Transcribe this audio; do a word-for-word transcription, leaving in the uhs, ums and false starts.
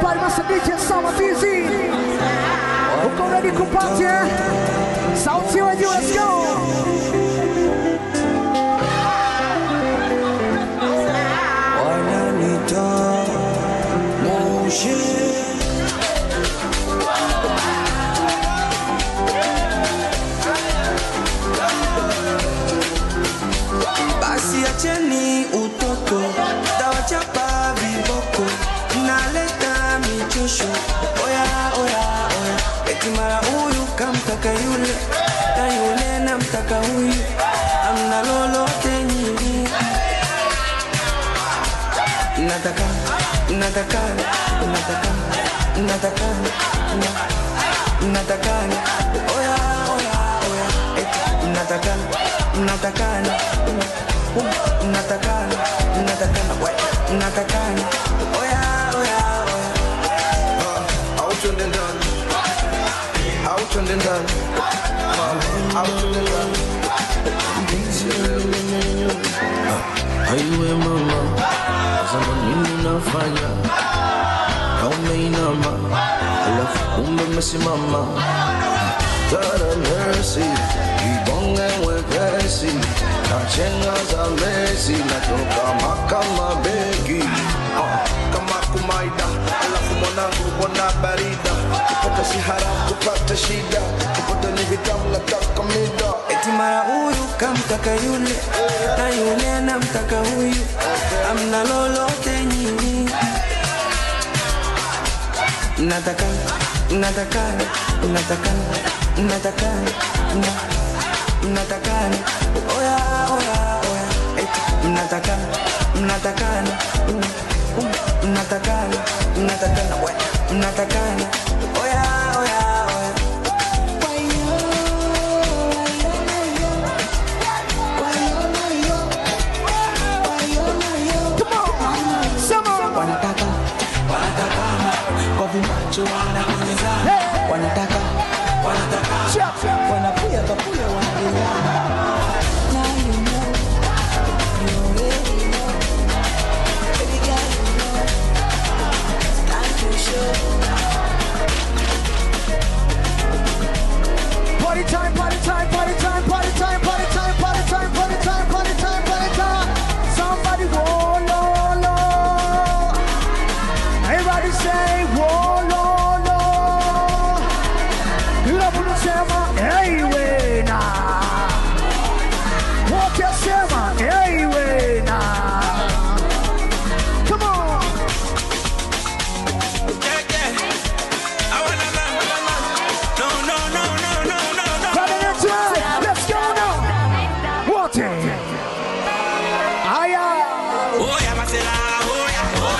Everybody must D J Sama T Z. Uko ready kupati? Sauti wa juu, let's go. Wananita Moshi. Basi acheni utoto, tawachapa viboko, naleta michosho. Oya oya oya, eti mara huyu kamtaka yule, na yule namtaka huyu, amna lolote nyingi. Nataka, nataka, nataka, nataka, nataka, oya oya oya, eti nataka, nataka, nataka, nataka, nataka, oya oya oya. Out on the done, out on the done, out on the done. Aiwe mama, sasa nini nafanya? Umeinama, alafu kumbe umesimama. Tara mercy, ibonge mwepesi, na chenga za Messi, natoka makama begi. Kama kumaida, alafu mwanangu wana barida. Kupata si haramu, kupata shida. Kupata ni vitamu nataka mida. Eti mara huyu kamtaka yule, na yule namtaka huyu, amna lolote nyingi. Nataka, nataka, nataka, nataka, nataka, oya oya oya, eti nataka, nataka, nataka, nataka, nataka,